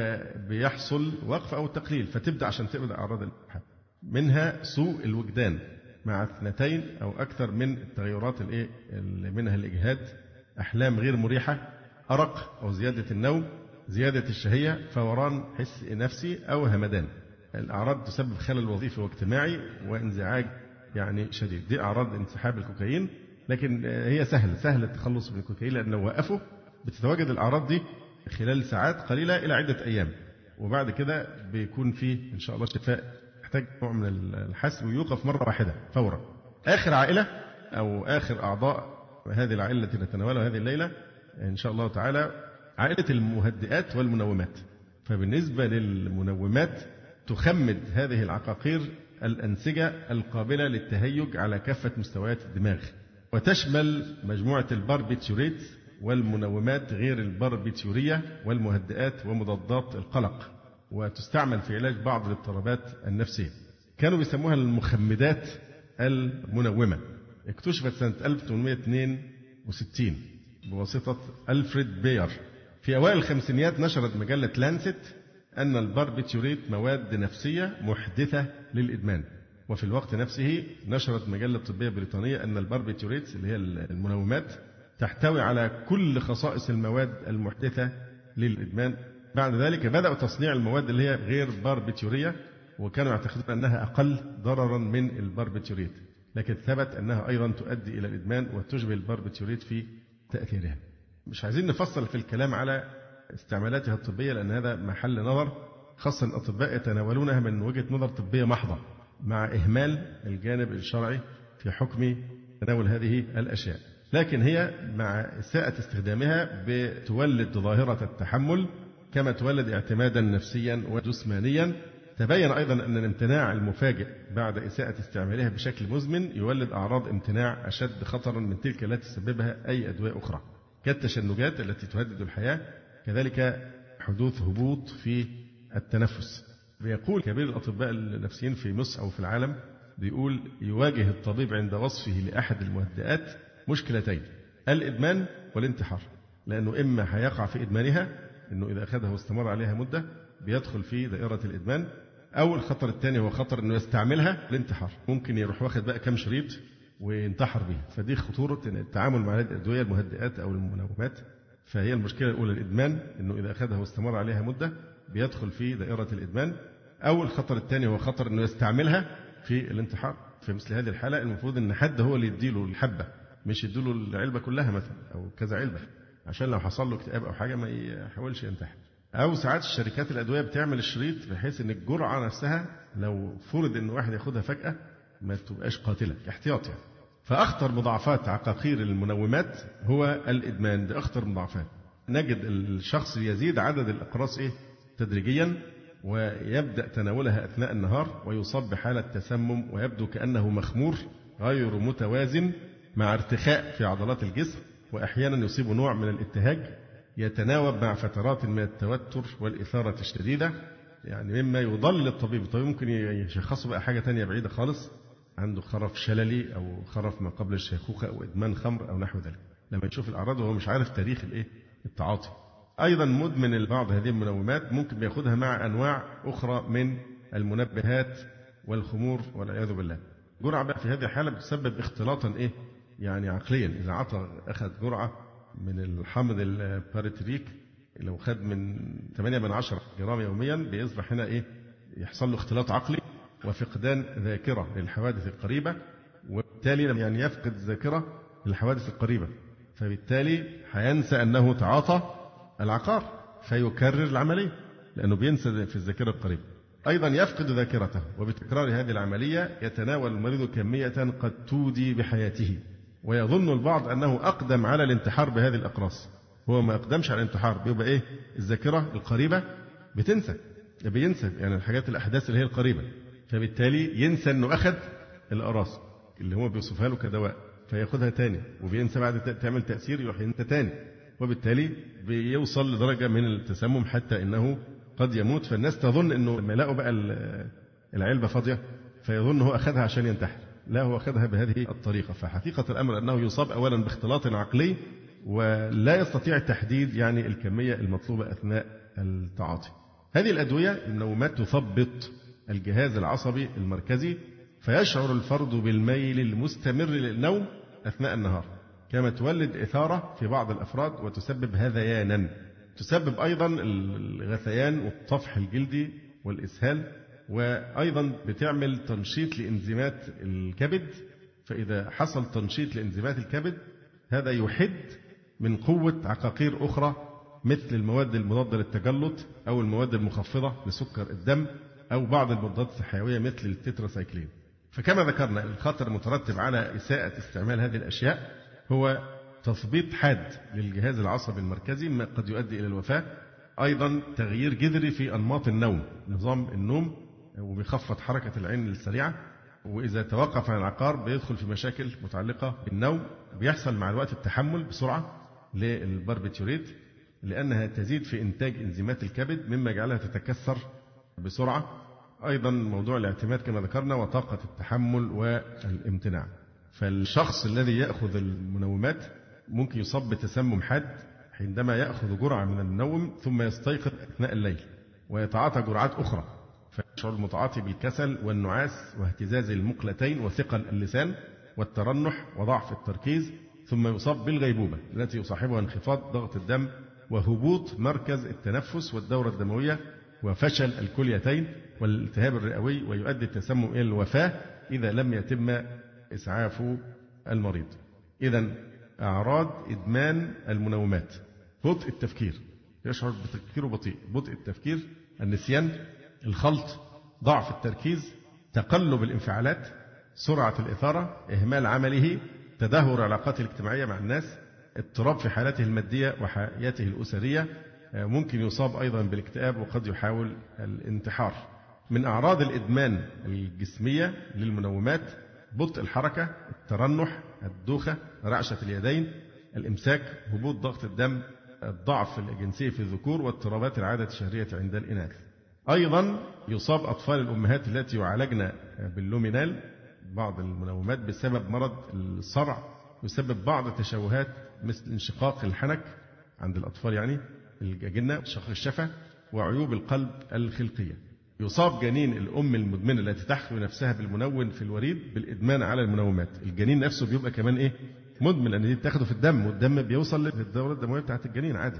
فبيحصل وقف أو تقليل، فتبدأ عشان تبدأ أعراض الانسحاب، منها سوء الوجدان مع 2 أو أكثر من التغيرات اللي منها الإجهاد، أحلام غير مريحة، أرق أو زيادة النوم، زيادة الشهية، فوران حس نفسي أو همدان. الأعراض تسبب خلل وظيفي واجتماعي وانزعاج شديد. دي أعراض انسحاب الكوكايين، لكن هي سهل التخلص من الكوكايين، لأنه وقفه بتتواجد الأعراض دي خلال ساعات قليلة إلى عدة أيام، وبعد كده بيكون فيه إن شاء الله شفاء. يحتاج نوع من الحسم ويوقف مرة واحدة فورا. آخر عائلة أو آخر أعضاء هذه العائلة التي نتناولها هذه الليلة إن شاء الله تعالى عائلة المهدئات والمنومات. فبالنسبة للمنومات تخمد هذه العقاقير الأنسجة القابلة للتهيج على كافة مستويات الدماغ، وتشمل مجموعة الباربيتيوريت والمنومات غير الباربيتيورية والمهدئات ومضادات القلق، وتستعمل في علاج بعض الاضطرابات النفسية. كانوا بيسموها المخمدات المنومة. اكتشفت سنة 1862 بواسطة ألفريد بير. في أوائل الخمسينيات نشرت مجلة لانست أن الباربيتيوريت مواد نفسية محدثة للإدمان، وفي الوقت نفسه نشرت مجلة طبية بريطانية أن الباربيتيوريت اللي هي المنومات تحتوي على كل خصائص المواد المحدثة للإدمان. بعد ذلك بدأوا تصنيع المواد اللي هي غير باربيتيورية، وكانوا يعتقدون أنها أقل ضررا من الباربيتيوريت، لكن ثبت أنها أيضا تؤدي إلى الإدمان وتشبه الباربيتيوريت في تأثيرها. مش عايزين نفصل في الكلام على استعمالاتها الطبية، لأن هذا محل نظر، خاصة الأطباء يتناولونها من وجهة نظر طبية محضة مع إهمال الجانب الشرعي في حكم تناول هذه الأشياء. لكن هي مع إساءة استخدامها بتولد ظاهرة التحمل، كما تولد اعتمادا نفسيا وجسمانيا. تبين أيضا أن الامتناع المفاجئ بعد إساءة استعمالها بشكل مزمن يولد أعراض امتناع أشد خطرا من تلك التي تسببها أي أدوية أخرى، كالتشنجات التي تهدد الحياة، كذلك حدوث هبوط في التنفس. بيقول كبير الأطباء النفسيين في مصر أو في العالم، بيقول يواجه الطبيب عند وصفه لأحد المهدئات مشكلتين: الإدمان والانتحار، لأنه إما هيقع في إدمانها، إنه إذا أخذها واستمر عليها مدة بيدخل في دائرة الإدمان، أو الخطر الثاني هو خطر إنه يستعملها الانتحار، ممكن يروح واخد بقى كم شريط وينتحر بها. فدي خطورة التعامل مع الأدوية المهدئات أو المنومات. فهي المشكلة الأولى الإدمان، إنه إذا أخذها واستمر عليها مدة بيدخل في دائرة الإدمان، أو الخطر الثاني هو خطر إنه يستعملها في الانتحار. في مثل هذه الحالة المفروض أن حد هو اللي يديله الحبة، مش يديله العلبة كلها مثلا أو كذا علبة، عشان لو حصل له اكتئاب أو حاجة ما يحاولش ينتحر. أو ساعات الشركات الأدوية بتعمل الشريط بحيث أن الجرعة نفسها لو فرض أن واحد ياخدها فجأة ما تبقاش قاتلة احتياط يعني. فأخطر مضاعفات عقاقير المنومات هو الإدمان، ده أخطر مضاعفات. نجد الشخص يزيد عدد الأقراص تدريجيا، ويبدأ تناولها أثناء النهار ويصاب بحالة تسمم ويبدو كأنه مخمور غير متوازن مع ارتخاء في عضلات الجسم، وأحيانا يصيب نوع من الابتهاج يتناوب مع فترات من التوتر والإثارة الشديدة، يعني مما يضل الطبيب. الطبيب ممكن يشخصه بقى حاجة تانية بعيدة خالص، عنده خرف شللي أو خرف ما قبل الشيخوخة أو إدمان خمر أو نحو ذلك، لما يشوف الأعراض وهو مش عارف تاريخ التعاطي. أيضا مدمن بعض هذه المنومات ممكن بياخدها مع أنواع أخرى من المنبهات والخمور والعياذ بالله. جرعة بقى في هذه الحالة بتسبب اختلاطا يعني عقليا. إذا أخذ جرعة من الحمض الباريتريك، لو خد من 8 جرام يوميا بيصبح هنا يحصل له اختلاط عقلي وفقدان ذاكرة للحوادث القريبة، وبالتالي يعني يفقد ذاكرة للحوادث القريبة، فبالتالي هينسى أنه تعاطى العقار فيكرر العملية لأنه بينسى في الذاكرة القريبة. أيضا يفقد ذاكرته، وبتكرار هذه العملية يتناول المريض كمية قد تودي بحياته، ويظن البعض أنه أقدم على الانتحار بهذه الأقراص. هو ما أقدمش على الانتحار، بيبقى الذاكرة القريبة بينسى يعني الحاجات الأحداث اللي هي القريبة، فبالتالي ينسى أنه أخذ الأقراص اللي هو بيوصفها له كدواء، فياخدها تاني وبينسى بعد تعمل تأثير يروح ينسى تاني، وبالتالي بيوصل لدرجة من التسمم حتى إنه قد يموت. فالناس تظن إنه لما يلاقوا بقى العلبة فاضية فيظن هو أخذها عشان ينتحر، لا، هو أخذها بهذه الطريقة. فحقيقة الأمر أنه يصاب أولا باختلاط عقلي، ولا يستطيع تحديد يعني الكمية المطلوبة أثناء التعاطي. هذه الأدوية المنومات تثبط الجهاز العصبي المركزي، فيشعر الفرد بالميل المستمر للنوم أثناء النهار، كما تولد إثارة في بعض الأفراد وتسبب هذيانا. تسبب أيضا الغثيان والطفح الجلدي والإسهال، وأيضا بتعمل تنشيط لإنزيمات الكبد، فإذا حصل تنشيط لإنزيمات الكبد هذا يحد من قوة عقاقير أخرى مثل المواد المضادة للتجلط أو المواد المخفضة لسكر الدم أو بعض المضادات الحيوية مثل التتراسايكلين. فكما ذكرنا الخطر المترتب على إساءة استعمال هذه الأشياء هو تثبيط حاد للجهاز العصبي المركزي ما قد يؤدي إلى الوفاة. أيضا تغيير جذري في أنماط النوم، نظام النوم، وبيخفض حركة العين السريعة، وإذا توقف عن العقار بيدخل في مشاكل متعلقة بالنوم. بيحصل مع الوقت التحمل بسرعة للباربيتوريت لأنها تزيد في إنتاج إنزيمات الكبد مما يجعلها تتكسر بسرعة. أيضا موضوع الاعتماد كما ذكرنا وطاقة التحمل والامتناع. فالشخص الذي يأخذ المنومات ممكن يصاب بتسمم حاد عندما يأخذ جرعة من المنوم ثم يستيقظ أثناء الليل ويتعاطى جرعات أخرى، فيشعر المتعاطي بالكسل والنعاس واهتزاز المقلتين وثقل اللسان والترنح وضعف التركيز، ثم يصاب بالغيبوبة التي يصاحبها انخفاض ضغط الدم وهبوط مركز التنفس والدورة الدموية وفشل الكليتين والالتهاب الرئوي، ويؤدي التسمم إلى الوفاة إذا لم يتم إسعاف المريض. إذن أعراض إدمان المنومات: بطء التفكير، يشعر بتفكيره بطيء، بطء التفكير، النسيان، الخلط، ضعف التركيز، تقلب الانفعالات، سرعة الإثارة، إهمال عمله، تدهور العلاقات الاجتماعية مع الناس، اضطراب في حالته المادية وحياته الأسرية، ممكن يصاب أيضا بالاكتئاب وقد يحاول الانتحار. من أعراض الإدمان الجسمية للمنومات: بطء الحركة، الترنح، الدوخة، رعشة اليدين، الإمساك، هبوط ضغط الدم، الضعف الجنسي في الذكور، واضطرابات العادة الشهرية عند الإناث. أيضا يصاب أطفال الأمهات التي يعالجن باللومينال بعض المنومات بسبب مرض الصرع، يسبب بعض التشوهات مثل انشقاق الحنك عند الأطفال، يعني الأجنة، شق الشفة، وعيوب القلب الخلقية. يصاب جنين الأم المدمنة التي تحوي نفسها بالمنون في الوريد بالإدمان على المنومات. الجنين نفسه بيبقى كمان مدمن، لأن دي بتاخده في الدم والدم بيوصل للدورة الدموية بتاعت الجنين عادي،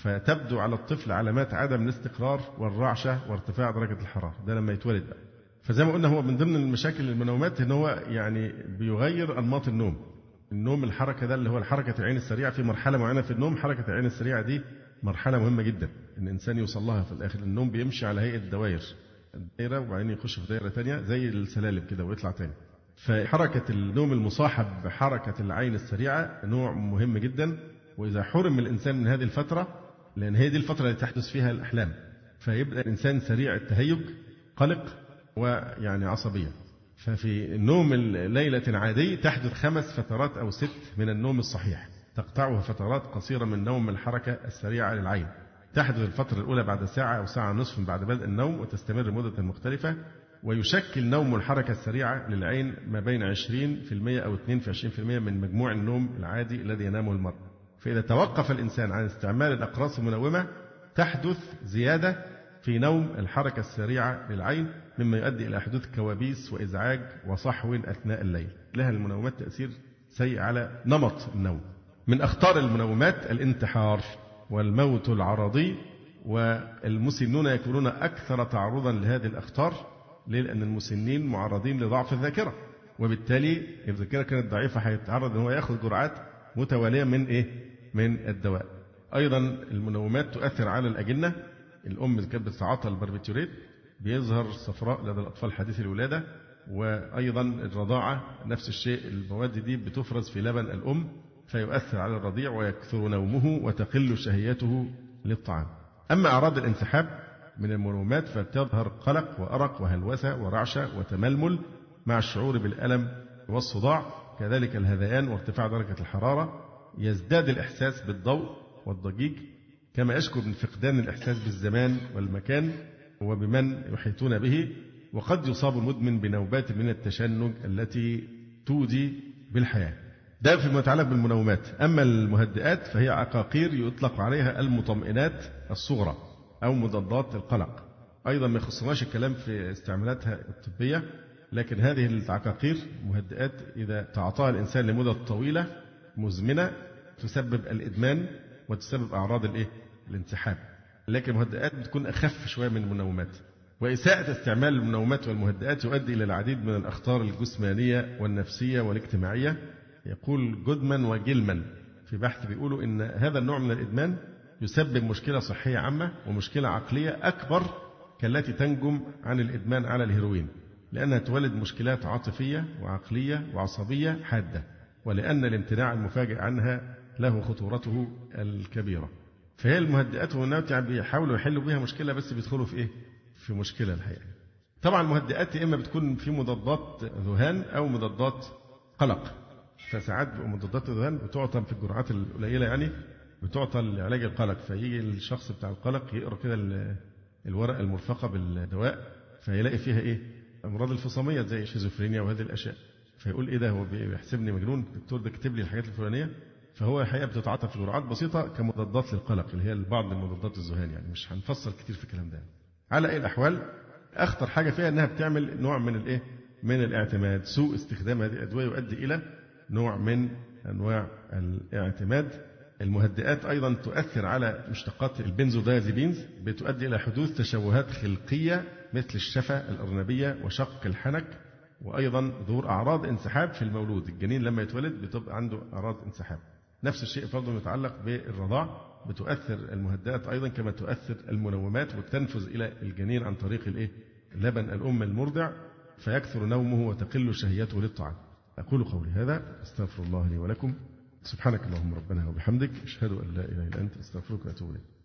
فتبدو على الطفل علامات عدم الاستقرار والرعشة وارتفاع درجة الحرارة، ده لما يتولد بقى. فزي ما قلنا هو من ضمن المشاكل المنومات ان هو يعني بيغير انماط النوم الحركه ده اللي هو حركه العين السريعه في مرحله معينه في النوم. حركه العين السريعه دي مرحله مهمه جدا ان الانسان يوصل لها في الاخر. النوم بيمشي على هيئه دوائر، الدائره وبعدين يخش في دائره ثانيه زي السلالم كده ويطلع تاني. فحركه النوم المصاحب بحركه العين السريعه نوع مهم جدا، واذا حرم الانسان من هذه الفتره، لان هي دي الفتره اللي تحدث فيها الاحلام، فيبدا الانسان سريع التهيج، قلق ويعني عصبيه. ففي النوم الليلة العادي تحدث 5 فترات أو 6 من النوم الصحيح، تقطعها فترات قصيرة من نوم الحركة السريعة للعين. تحدث الفترة الأولى بعد ساعة أو ساعة ونصف بعد بدء النوم وتستمر مدة مختلفة. ويشكل نوم الحركة السريعة للعين ما بين 20% أو 22% من مجموع النوم العادي الذي ينامه المرء. فإذا توقف الإنسان عن استعمال الأقراص المنومة تحدث زيادة في نوم الحركة السريعة للعين، مما يؤدي إلى حدوث كوابيس وإزعاج وصحو أثناء الليل. لها المنومات تأثير سيء على نمط النوم. من أخطار المنومات الانتحار والموت العرضي، والمسنون يكونون أكثر تعرضا لهذه الأخطار. ليه؟ لأن المسنين معرضين لضعف الذاكرة، وبالتالي الذاكرة كانت ضعيفة هيتعرض أن هو يأخذ جرعات متوالية من الدواء. أيضا المنومات تؤثر على الأجنة. الأم اللي كانت بتتعاطى الباربيتوريت بيظهر صفراء لدى الأطفال حديثي الولادة. وأيضا الرضاعة نفس الشيء، المواد دي بتفرز في لبن الأم فيؤثر على الرضيع ويكثر نومه وتقل شهيته للطعام. أما أعراض الانسحاب من المنومات فبتظهر قلق وأرق وهلوسة ورعشة وتململ مع الشعور بالألم والصداع، كذلك الهذيان وارتفاع درجة الحرارة. يزداد الإحساس بالضوء والضجيج، كما يشكو من فقدان الإحساس بالزمان والمكان وبمن يحيطون به. وقد يصاب المدمن بنوبات من التشنج التي تودي بالحياة. ده فيما يتعلق بالمنومات. أما المهدئات فهي عقاقير يطلق عليها المطمئنات الصغرى أو مضادات القلق. أيضا ما يخصناش الكلام في استعمالاتها الطبية، لكن هذه العقاقير مهدئات إذا تعاطاها الإنسان لمدة طويلة مزمنة تسبب الإدمان وتسبب أعراض الانسحاب. لكن المهدئات بتكون أخف شوية من المنومات. وإساءة استعمال المنومات والمهدئات يؤدي إلى العديد من الأخطار الجسمانية والنفسية والاجتماعية. يقول جودمان وجيلمان في بحث بيقولوا إن هذا النوع من الإدمان يسبب مشكلة صحية عامة ومشكلة عقلية أكبر كالتي تنجم عن الإدمان على الهيروين، لأنها تولد مشكلات عاطفية وعقلية وعصبية حادة، ولأن الامتناع المفاجئ عنها له خطورته الكبيرة. فهي المهدئات والمنومات يعني بيحاولوا يحلوا بها مشكلة، بس بيدخلوا في مشكلة الحقيقة. طبعا المهدئات إما بتكون في مضادات ذهان أو مضادات قلق. فساعات مضادات الذهان بتعطى في الجرعات القليلة، يعني بتعطى لعلاج القلق. فيجي الشخص بتاع القلق يقرأ كده الورقة المرفقة بالدواء فيلاقي فيها أمراض الفصامية زي الشيزوفرينيا وهذه الأشياء. فيقول إيه ده، هو بيحسبني مجنون الدكتور ده كتب لي الحاجات الفلانية. فهو الحقيقة بتتعاطى في جرعات بسيطة كمضادات للقلق، اللي هي بعض المضادات الذهان. يعني مش هنفصل كتير في الكلام ده. على أي الأحوال أخطر حاجة فيها أنها بتعمل نوع من الاعتماد. سوء استخدام هذه الأدوية يؤدي إلى نوع من أنواع الاعتماد. المهدئات أيضا تؤثر على مشتقات البنزودازيبينز، بتؤدي إلى حدوث تشوهات خلقية مثل الشفة الأرنبية وشق الحنك، وأيضا ظهور أعراض انسحاب في المولود. الجنين لما يتولد بتبقى عنده أعراض انسحاب. نفس الشيء برضه يتعلق بالرضاع، بتؤثر المهدئات أيضا كما تؤثر المنومات، وتنفذ إلى الجنين عن طريق لبن الأم المرضع، فيكثر نومه وتقل شهيته للطعام. أقول قولي هذا، أستغفر الله لي ولكم. سبحانك اللهم ربنا وبحمدك، أشهد أن لا إله إلا أنت، أستغفرك وأتوب إليك.